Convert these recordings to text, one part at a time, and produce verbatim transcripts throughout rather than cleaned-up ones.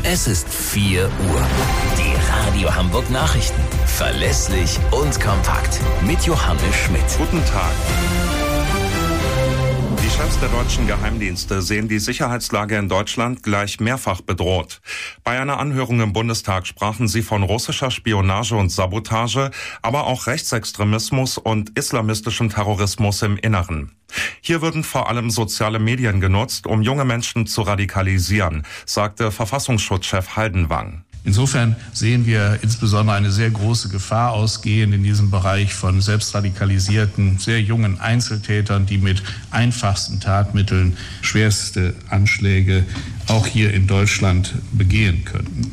Es ist vier Uhr. Die Radio Hamburg Nachrichten. Verlässlich und kompakt. Mit Johannes Schmidt. Guten Tag. Die Chefs der deutschen Geheimdienste sehen die Sicherheitslage in Deutschland gleich mehrfach bedroht. Bei einer Anhörung im Bundestag sprachen sie von russischer Spionage und Sabotage, aber auch Rechtsextremismus und islamistischem Terrorismus im Inneren. Hier würden vor allem soziale Medien genutzt, um junge Menschen zu radikalisieren, sagte Verfassungsschutzchef Haldenwang. Insofern sehen wir insbesondere eine sehr große Gefahr ausgehend in diesem Bereich von selbstradikalisierten, sehr jungen Einzeltätern, die mit einfachsten Tatmitteln schwerste Anschläge auch hier in Deutschland begehen könnten.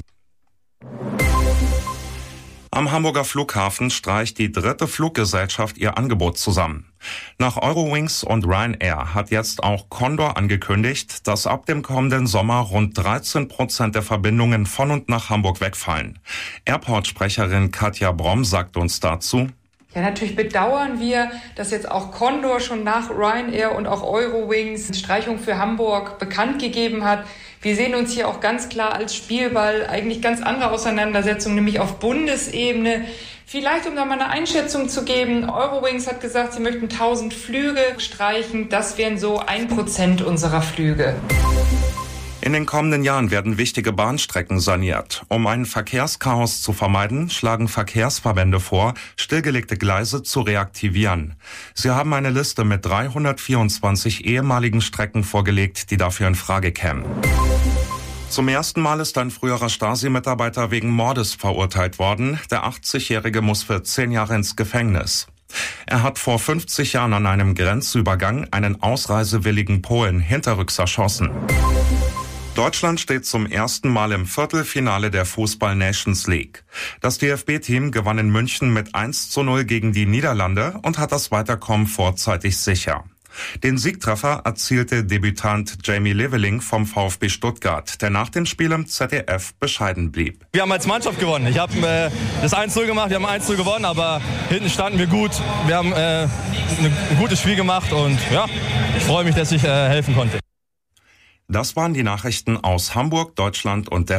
Am Hamburger Flughafen streicht die dritte Fluggesellschaft ihr Angebot zusammen. Nach Eurowings und Ryanair hat jetzt auch Condor angekündigt, dass ab dem kommenden Sommer rund dreizehn Prozent der Verbindungen von und nach Hamburg wegfallen. Airport-Sprecherin Katja Bromm sagt uns dazu: Ja, natürlich bedauern wir, dass jetzt auch Condor schon nach Ryanair und auch Eurowings Streichung für Hamburg bekannt gegeben hat. Wir sehen uns hier auch ganz klar als Spielball, eigentlich ganz andere Auseinandersetzungen, nämlich auf Bundesebene. Vielleicht, um da mal eine Einschätzung zu geben, Eurowings hat gesagt, sie möchten tausend Flüge streichen. Das wären so ein Prozent unserer Flüge. In den kommenden Jahren werden wichtige Bahnstrecken saniert. Um ein Verkehrschaos zu vermeiden, schlagen Verkehrsverbände vor, stillgelegte Gleise zu reaktivieren. Sie haben eine Liste mit dreihundertvierundzwanzig ehemaligen Strecken vorgelegt, die dafür in Frage kämen. Zum ersten Mal ist ein früherer Stasi-Mitarbeiter wegen Mordes verurteilt worden. Der achtzigjährige muss für zehn Jahre ins Gefängnis. Er hat vor fünfzig Jahren an einem Grenzübergang einen ausreisewilligen Polen hinterrücks erschossen. Deutschland steht zum ersten Mal im Viertelfinale der Fußball-Nations League. Das D F B-Team gewann in München mit eins zu null gegen die Niederlande und hat das Weiterkommen vorzeitig sicher. Den Siegtreffer erzielte Debütant Jamie Leveling vom VfB Stuttgart, der nach dem Spiel im Z D F bescheiden blieb. Wir haben als Mannschaft gewonnen. Ich habe äh, das eins zu null gemacht, wir haben eins zu null gewonnen, aber hinten standen wir gut. Wir haben äh, ein gutes Spiel gemacht und ja, ich freue mich, dass ich äh, helfen konnte. Das waren die Nachrichten aus Hamburg, Deutschland und der